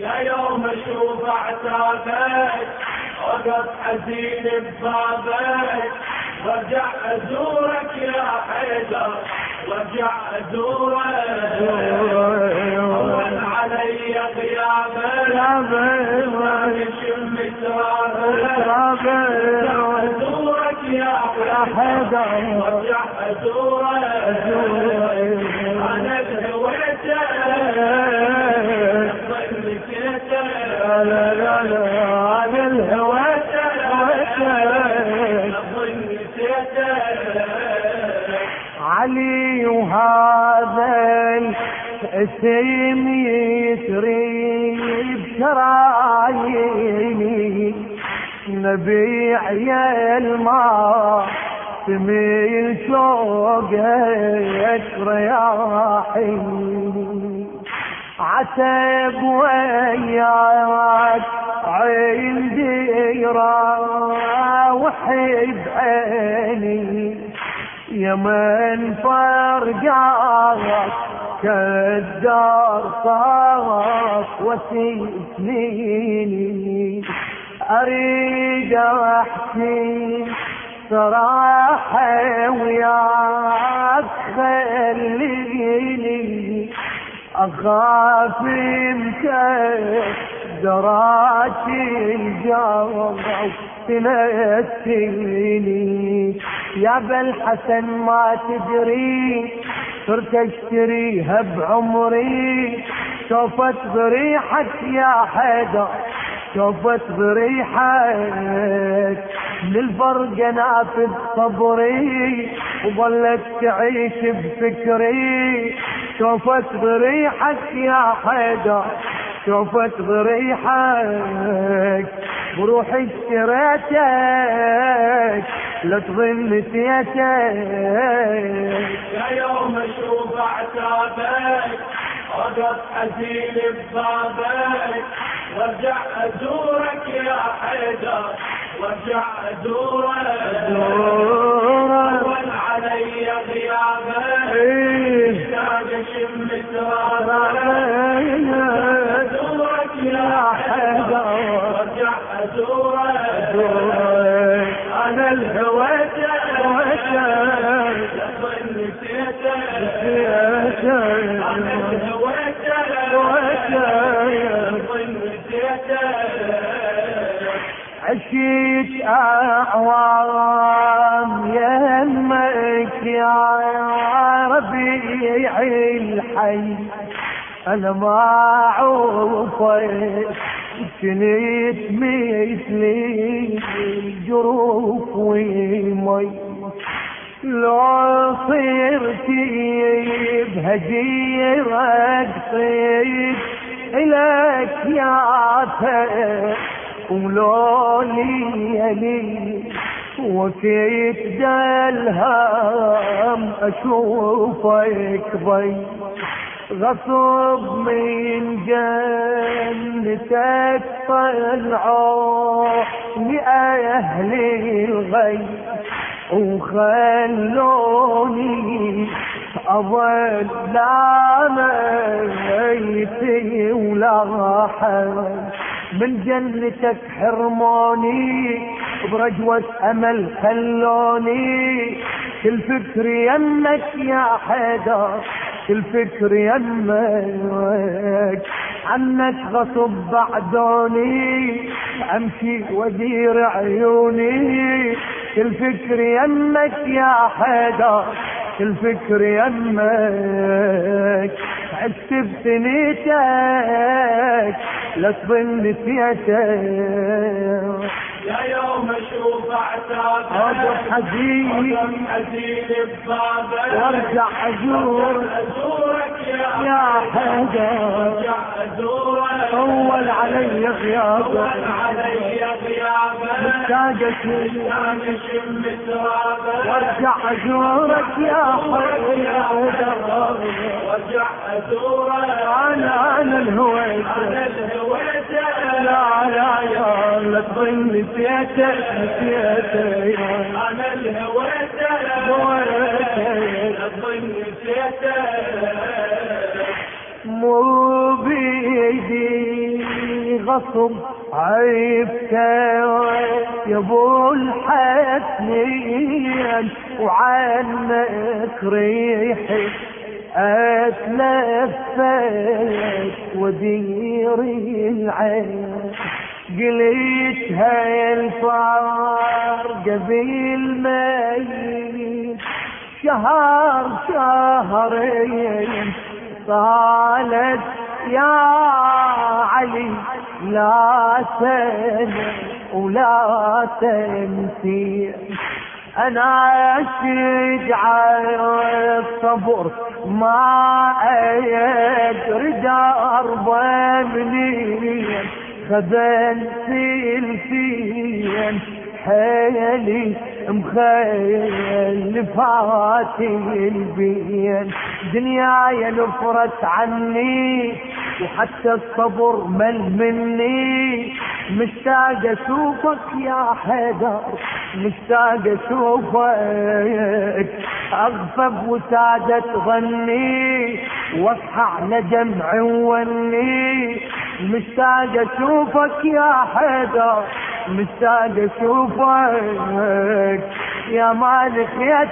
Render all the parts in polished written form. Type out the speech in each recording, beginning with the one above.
يا يوم اشوف عتابك وقف حزين ببابك، وارجع ازورك يا حيدر، وارجع ازورك. هون علي غيابك يشم ترابك، ازورك يا حيدر، وارجع ازورك. انا هويتك لا لا لا انا الهويتك علي، وهذا الاسم يسري بشراييني، نبيع يا الماء سمين شوقك رياحيني، عتب وياك عندي راوحي بعيني، يمن فرقاك كالدار صاف وسنيني، اريد احكي صراحة وياك خليني، اخاف انت دراتي الجو تنسيني، يا بالحسن ما تدري صرت اشتريها بعمري، شوفت ضريحك يا حيدر، شوفت ضريحك للفرق نافذ صبري، وظلت تعيش بفكري، شوفت ضريحك يا حيدر، شوفت ضريحك بروحي اشتريتك لا تظن نسيتك. يا يوم اشوف عتابك وقف حزين ببابك، وارجع ازورك يا حيدر، وارجع ازورك. هون علي غيابك اشتاق اشم ترابك، ازورك يا حيدر، وارجع ازورك. انا الهويتك لظن نسيتك، انا الهويتك لظن نسيتك. عشت اعوام يمك يا ربيع الحي، انا ما عوفت كنت مثلي الجروف ومي، لو صرتي بهجير اقصد الك يا ثر، ولو لي وكيت دالهم اشوفك ضي، غصب من جنتك طلعوا لأهل الغي، وخلوني أظل لا ميتي ولا حي، من جنتك حرموني برجوة أمل خلوني، كل فكر يمك يا حيدر، كل فكر يمك، عنك غصب بعدوني امشي ودير عيوني، كل فكر يمك يا حيدر، كل فكر يمك، عشت بثنيتك لا تظن نسيتك. يا يوم اشوف عتابك اقف حزين ببابك، وارجع ازورك يا حيدر، وارجع ازورك. طول علي غيابك مشتاق اشم ترابك، وارجع ازورك يا حيدر، وارجع ازورك. انا الهويتك لا لا يا لا تظن نسيتك انا الهويتك لظن نسيتك. مو بيدي غصب عيبته يا ابو الحسنين، وعنك ريحي اتلفت ودير العين، قلت هاي الفرقة بالميت شهر شهرين طالت يا علي لا سنة ولا تنسي. انا اشجع الصبر ما ادري درب منين، خذنت الفين حيلي مخلفات البين، دنياي نفرت عني وحتى الصبر مل مني، مشتاق اشوفك يا حيدر مشتاق اشوفك، اغفب وسادة ظني واصحى على دمع وني، مشتاق اشوفك يا حيدر مشتاق اشوفك، يا مالك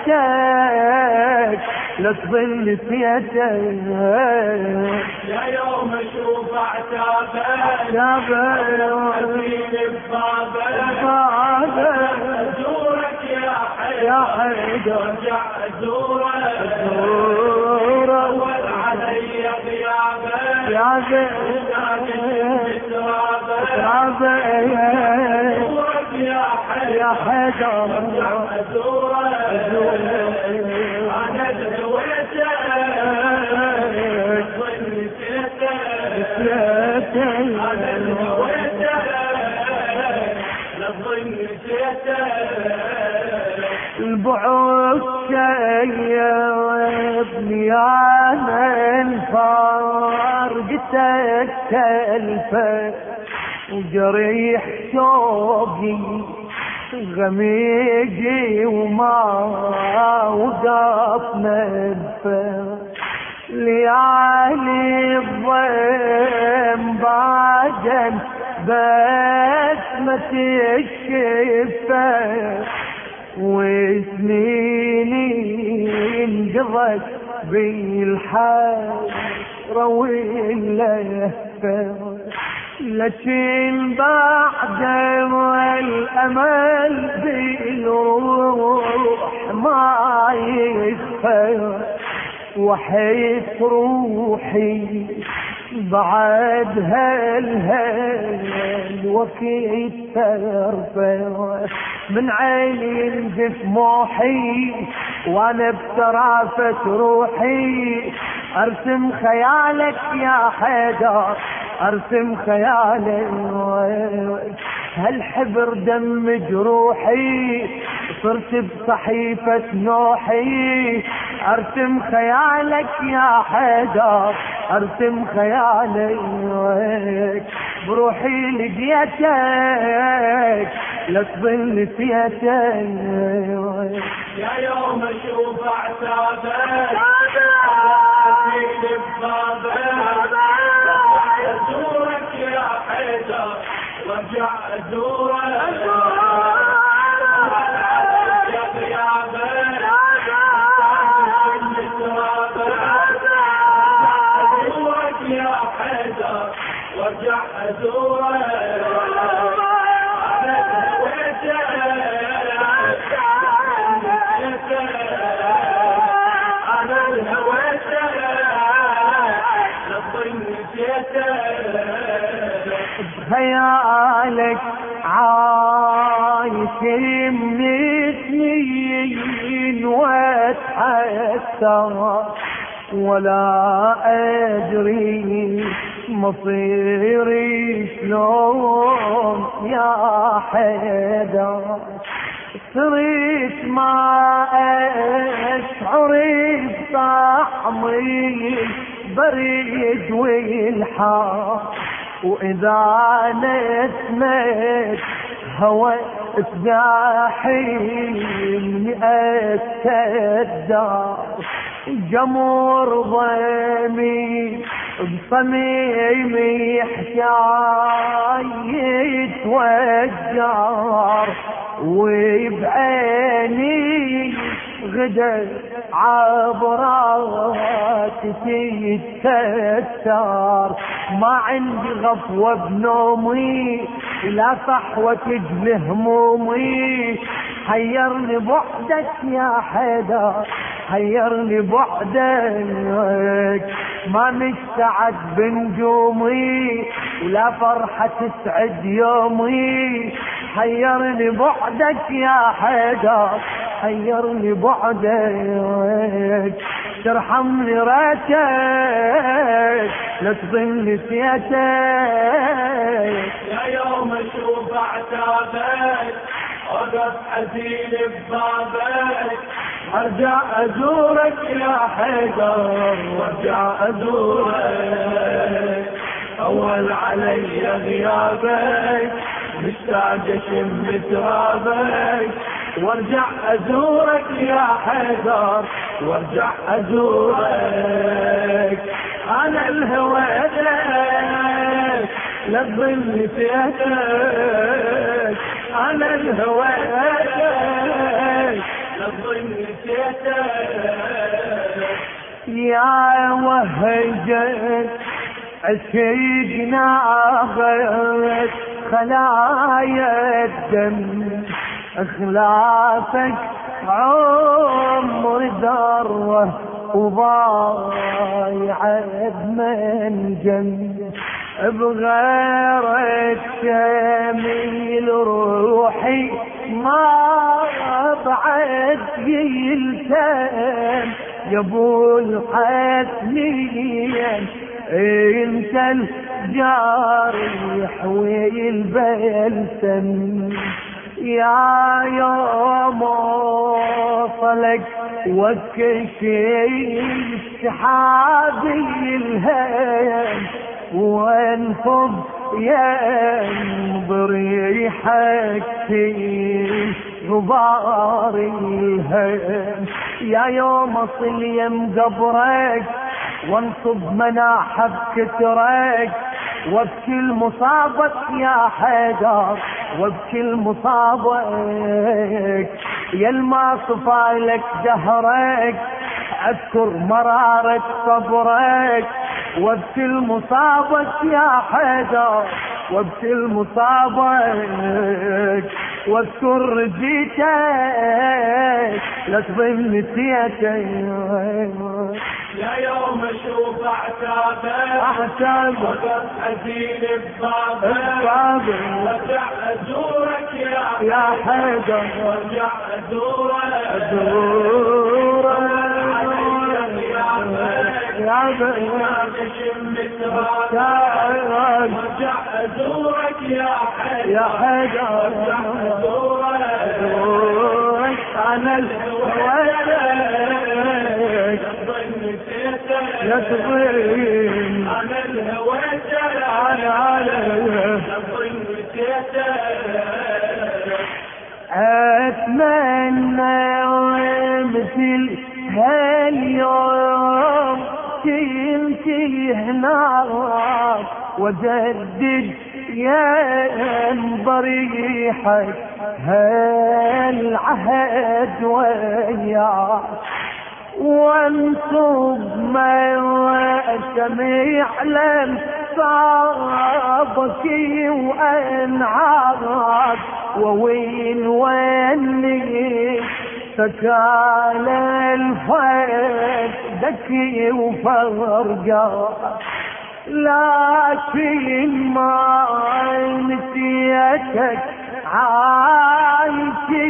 يتك لا تظل فيتك، يا يوم اشوف عتابك وحزين ببابك، ازورك يا حيدر ارجع ازورك اول علي غيابك يا يا حيدر انا دعوتك ظل سيتك انا دعوتك لظل سيتك، البعد شيبني انا الفارقتك تلفت، وجريح شوقي غميجي وما وقف نفس، ليالي الضيم بعدن بسمة الشفة، وسنيني انقضت بالحسرة واللهفة، لكن بعد الامل بالروح ما يخفى، وحيت روحي بعد هالهل وكيت ترفع، من عيني ينزف موحي وانا بترافة روحي، ارسم خيالك يا حيدر ارسم خيالك، هالحبر دم جروحي صرت بصحيفة نوحي، ارسم خيالك يا حيدر ارسم خيالك، بروحي لقيتك لا تظل فيتك، يا يوم اشوف عتابك وحزين ببابك، ازورك يا حيدر وارجع ازورك يا غيابك ازورك يا حيدر وارجع ازورك، انا الهويتك للظل نسيتك، بخيالك عايش من سنين واتحسر، ولا ادري مصيري شلون يا حيدر، صرت ما اشعر بطعمي بريد والحار، واذا نسمت هوى تزاحمني الدار، جمر ضيمي بصميمي حشار وجار وبعيني غدا عبرات تتكسر، ما عندي غفوة بنومي لا صحوة تجلي همومي، حيرني بعدك يا حيدر حيرني بعدك، ما مستعد بنجومي ولا فرحة تسعد يومي، حيرني بعدك يا حيدر حيرني بعدك، ترحمني ريتك لا تظن سيتك، يا يوم اشوف عتابك وقف حزين ببابك، ارجع ازورك يا حيدر وارجع ازورك، اول علي غيابك مشتاق اشم ترابك، وارجع ازورك يا حيدر وارجع ازورك، انا الهوى لك لا تظن سيتك، انا الهوى لك لا تظن سيتك، يا وهجت عشقنا غيرت خلايا الدم، اخلافك عمر ذره وضايع بمنجم، بغيرك تميل روحي ما بعد يلتم، يا ابو الحسنين انت الجارح والبلسم، يا يوم وصلك وكشف سحابي الهيم، وانفض ينظر ريحك في غبار الهيم، يا يوم اصل يم قبرك وانصب مناحب كترك، وابكي المصابك يا حيدر وابكي المصابك، يا الما صفالك دهرك اذكر مرارة صبرك، وابكي المصابك يا حيدر وابكي المصابك، واذكر رجيتك لا تظن نسيتك، يا يوم اشوف عتابك وقف حزين ببابك، وارجع ازورك يا حيدر وارجع ازورك يا بني وارجع ازورك يا حيدر وارجع ازورك، انا الهوى لا تظن انا الهوى اتمنى مثل هاليوم تنتهي هناك، وجدد ينظر ريحك هالعهد وياك، وانصب ما سمع لم صابك وانعاك، ووين ويني سكال الفرد ذكي وفرقا، لكن ما نسيتك عايش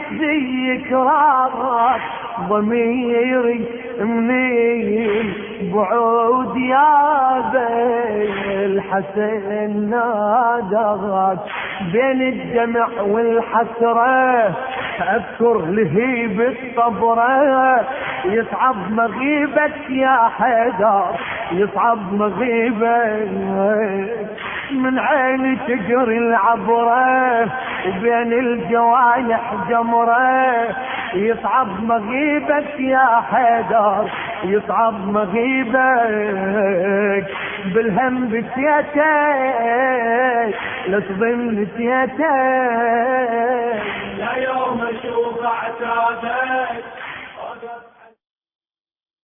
بذكراك، ضميري منين بعود يا بالحسن ناداك، بين الدمع والحسرة اذكر لهيب الصبرة، يصعب مغيبك يا حيدر يصعب مغيبك، من عيني تجري العبرة وبين الجوانح جمرة، يصعب مغيبك يا حيدر يصعب مغيبك، بالهم بسيتك لتظن نسيتك لا يوم اشوف عتابك